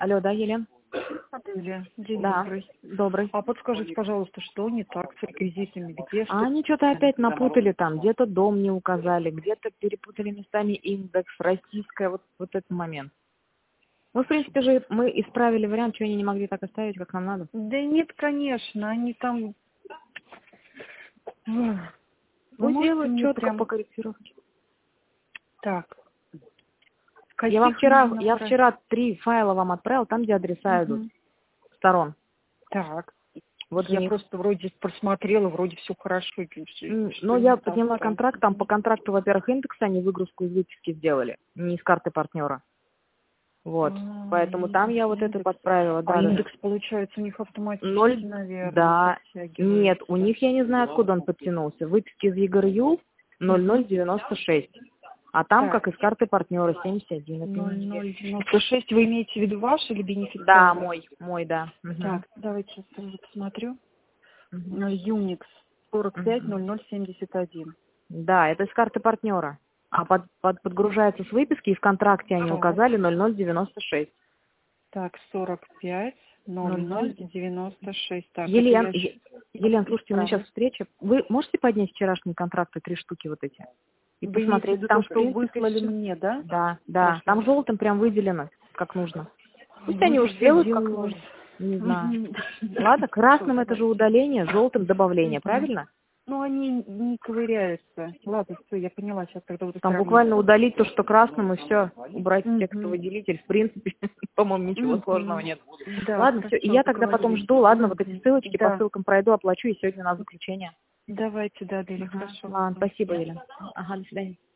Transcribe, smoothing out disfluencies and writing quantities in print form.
Алло, да, Елена? Аделя, день Да, добрый. добрый. А подскажите, пожалуйста, что не так с реквизитами? Где что? Они что-то опять напутали там, где-то дом не указали, где-то перепутали местами индекс, российская, вот этот момент. Ну, в принципе же, мы исправили вариант, что они не могли так оставить, как нам надо. Да нет, конечно, они там... Вы Ну, можете сделают мне четко прям... по корректировке. Так, Я вчера 3 файла вам отправил, там, где адреса идут, Мгм. сторон. Так, Вот в я них. просто вроде просмотрела, вроде все хорошо. Ну, Что не я так? подняла контракт, там по контракту, во-первых, индекс они выгрузку из выписки сделали, не из карты партнера. Вот. Поэтому там я вот это Индекс. подправила, А да, да. индекс, получается, у них автоматически, 0, наверное, да, нет, подтягивается. у них я не знаю, откуда он подтянулся. Выписки из ЕГРЮ 0096. А там, Так, как из карты партнера, 71. Это не здесь. 0096, вы имеете в виду ваш или Да, бенефициарный? мой, да. Так, давайте сейчас сразу посмотрю. Мгм. Unix Мгм. 450071. Да, это из карты партнера. А подгружается с выписки, и в контракте они Так, указали 0096. так, 45 00. 0096. Так, это Елен, я Елен, слушайте, у меня сейчас исправлю. встреча. Вы можете поднять вчерашние контракты, 3 штуки вот эти? И Вы имеете в посмотреть, виду там, то, в что принципе, выслали все. мне, да? Да, да, Прошлый там раз. желтым прям выделено, как нужно. Пусть они Вроде уж все делают, как делала. нужно. Не знаю. Мгм. Ладно, Хорошо, красным это же давайте. удаление, желтым добавление, Мгм. правильно? Ну, они не ковыряются. Ладно, все, я поняла, сейчас тогда буду Там сравнивать. буквально удалить то, что красным, и все. Убрать Мгм. текстовый делитель. В принципе, по-моему, ничего сложного Мгм. нет. Да, Ладно, все. И хорошо, я тогда потом договорились. жду, ладно, вот эти Мгм. ссылочки по Да, ссылкам пройду, оплачу, и сегодня у нас заключение. давайте, да, Аделя, Угу. хорошо. Ладно, спасибо, Мгм. Елена. Ага, до свидания.